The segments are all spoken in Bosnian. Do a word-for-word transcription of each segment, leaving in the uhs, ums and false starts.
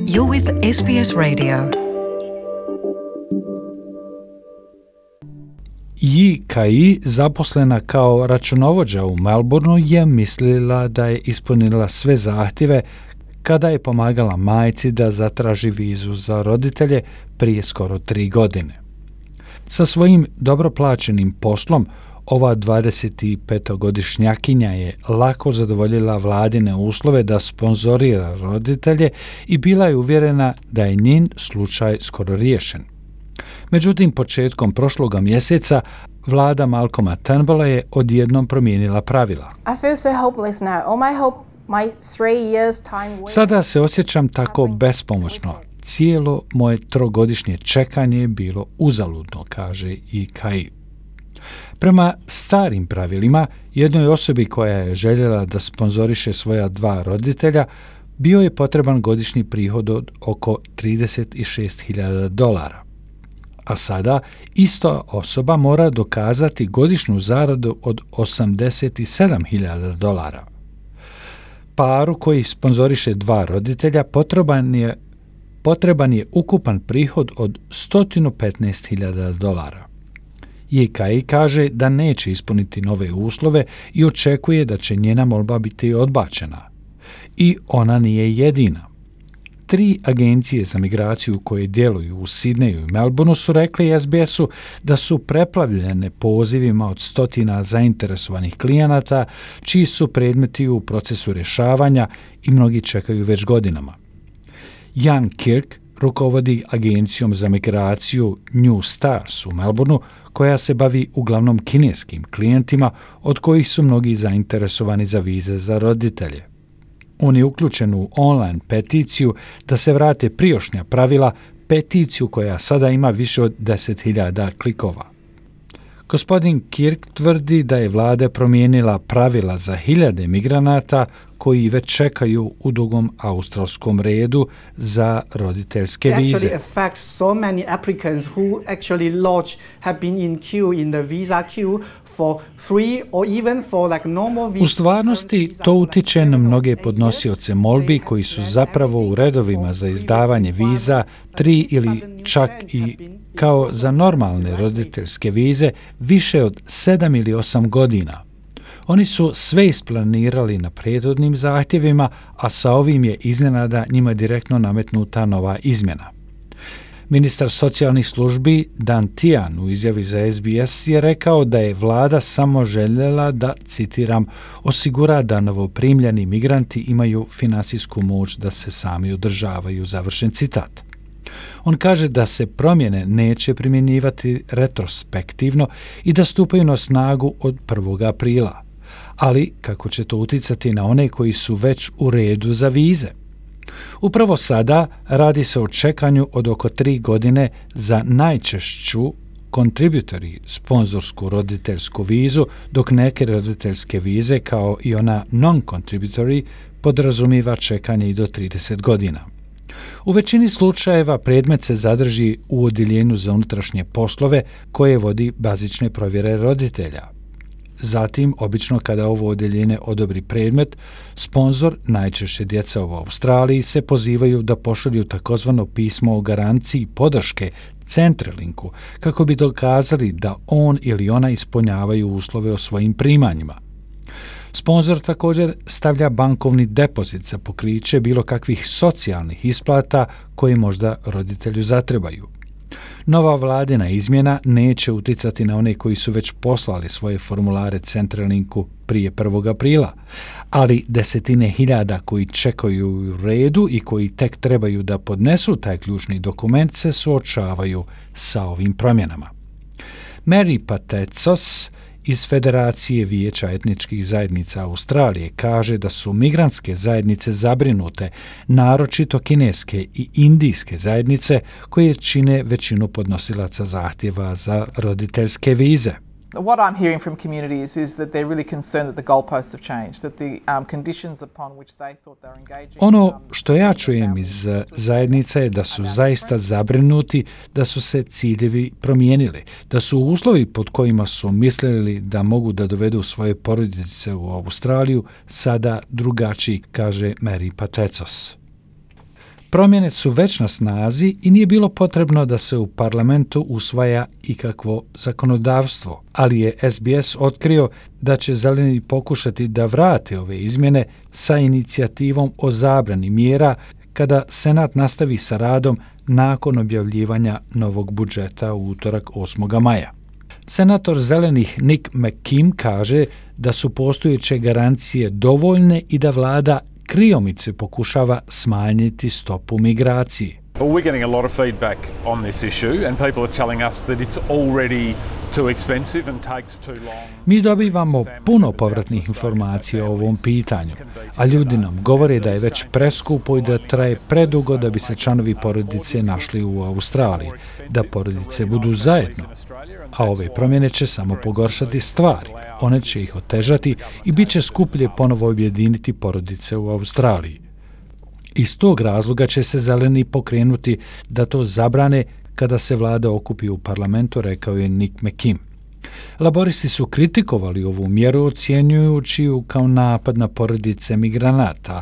You're with S B S Radio. Yi Kai, zaposlena kao računovođa u Melbourneu, je mislila da je ispunila sve zahtjeve kada je pomagala majci da zatraži vizu za roditelje prije skoro tri godine. Sa svojim dobro plaćenim poslom, ova dvadesetipetogodišnjakinja je lako zadovoljila vladine uslove da sponzorira roditelje i bila je uvjerena da je njen slučaj skoro riješen. Međutim, početkom prošloga mjeseca vlada Malcolma Turnbulla je odjednom promijenila pravila. Sada se osjećam tako bespomoćno. Cijelo moje trogodišnje čekanje je bilo uzaludno, kaže i Kai. Prema starim pravilima, jednoj osobi koja je željela da sponzoriše svoja dva roditelja, bio je potreban godišnji prihod od oko trideset šest hiljada dolara. A sada ista osoba mora dokazati godišnju zaradu od osamdeset sedam hiljada dolara. Paru koji sponzoriše dva roditelja potreban je, potreban je ukupan prihod od sto petnaest hiljada dolara. Yi Kai kaže da neće ispuniti nove uslove i očekuje da će njena molba biti odbačena. I ona nije jedina. Tri agencije za migraciju koje djeluju u Sidneju i Melbourneu su rekli S B S-u da su preplavljene pozivima od stotina zainteresovanih klijenata, čiji su predmeti u procesu rješavanja i mnogi čekaju već godinama. Jan Kirk rukovodi agencijom za migraciju New Stars u Melbourneu, koja se bavi uglavnom kineskim klijentima, od kojih su mnogi zainteresovani za vize za roditelje. On je uključen u online peticiju da se vrate prijašnja pravila, peticiju koja sada ima više od deset hiljada klikova. Gospodin Kirk tvrdi da je vlada promijenila pravila za hiljade migranata koji već čekaju u dugom australskom redu za roditeljske vize. U stvarnosti to utiče na mnoge podnosioce molbi koji su zapravo u redovima za izdavanje viza tri ili čak i kao za normalne roditeljske vize više od sedam ili osam godina. Oni su sve isplanirali na prethodnim zahtjevima, a sa ovim je iznenada njima direktno nametnuta nova izmjena. Ministar socijalnih službi Dan Tian u izjavi za S B S je rekao da je vlada samo željela da, citiram, osigura da novoprimljeni migranti imaju finansijsku moć da se sami održavaju, završen citat. On kaže da se promjene neće primjenjivati retrospektivno i da stupaju na snagu od prvog aprila. Ali kako će to utjecati na one koji su već u redu za vize? Upravo sada radi se o čekanju od oko tri godine za najčešću contributory sponzorsku roditeljsku vizu, dok neke roditeljske vize kao i ona non-contributory podrazumiva čekanje i do trideset godina. U većini slučajeva predmet se zadrži u odjeljenju za unutrašnje poslove koje vodi bazične provjere roditelja. Zatim, obično kada ovo odjeljenje odobri predmet, sponzor, najčešće djeca u Australiji, se pozivaju da pošalju takozvano pismo o garanciji podrške Centrelinku kako bi dokazali da on ili ona ispunjavaju uslove o svojim primanjima. Sponzor također stavlja bankovni depozit za pokriće bilo kakvih socijalnih isplata koje možda roditelju zatrebaju. Nova vladina izmjena neće utjecati na one koji su već poslali svoje formulare Centrelinku prije prvog aprila, ali desetine hiljada koji čekaju u redu i koji tek trebaju da podnesu taj ključni dokument se suočavaju sa ovim promjenama. Mary Patecos iz Federacije vijeća etničkih zajednica Australije kaže da su migrantske zajednice zabrinute, naročito kineske i indijske zajednice koje čine većinu podnosilaca zahtjeva za roditeljske vize. What I'm hearing from communities is that they're really concerned that the goalposts have changed, that the um, conditions upon which they thought they were engaging. Ono što ja čujem iz zajednica je da su zaista zabrinuti da su se ciljevi promijenili, da su uslovi pod kojima su mislili da mogu da dovedu svoje porodice u Australiju sada drugačiji, kaže Mary Patecos. Promjene su već na snazi i nije bilo potrebno da se u parlamentu usvaja ikakvo zakonodavstvo, ali je S B S otkrio da će zeleni pokušati da vrate ove izmjene sa inicijativom o zabrani mjera kada Senat nastavi sa radom nakon objavljivanja novog budžeta u utorak osmog maja. Senator zelenih Nick McKim kaže da su postojeće garancije dovoljne i da vlada kriomice pokušava smanjiti stopu migracije. Well, we're getting a lot of feedback on this issue and people are telling us that it's already too expensive and takes too long. Mi dobivamo puno povratnih informacija o ovom pitanju, a ljudi nam govore da je već preskupo i da traje predugo da bi se članovi porodice našli u Australiji, da porodice budu zajedno, a ove promjene će samo pogoršati stvari, one će ih otežati i bit će skuplje ponovo objediniti porodice u Australiji. Iz tog razloga će se zeleni pokrenuti da to zabrane kada se vlada okupi u parlamentu, rekao je Nick McKim. Laboristi su kritikovali ovu mjeru ocjenjujući ju kao napad na porodice migranata,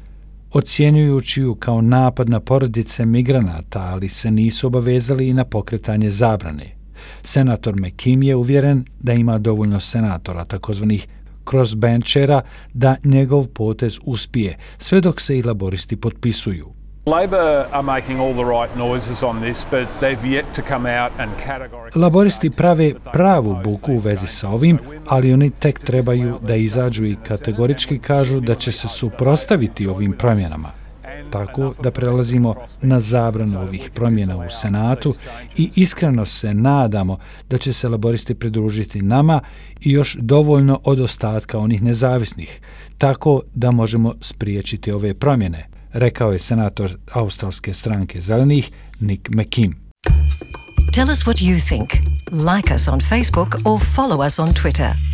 ocjenjujući ju kao napad na porodice migranata, ali se nisu obavezali i na pokretanje zabrane. Senator McKim je uvjeren da ima dovoljno senatora, takozvanih crossbenchera, da njegov potez uspije, sve dok se i laboristi potpisuju. Labor are making all the right noises on this, but they've yet to come out and categorically. Laboristi prave pravu buku u vezi sa ovim, ali oni tek trebaju da izađu i kategorički kažu da će se suprotstaviti ovim promjenama. Tako da prelazimo na zabranu ovih promjena u Senatu i iskreno se nadamo da će se laboristi pridružiti nama i još dovoljno od ostatka onih nezavisnih, tako da možemo spriječiti ove promjene, rekao je senator Australske stranke zelenih Nick McKim. Tell us what you think. Like us on Facebook or follow us on Twitter.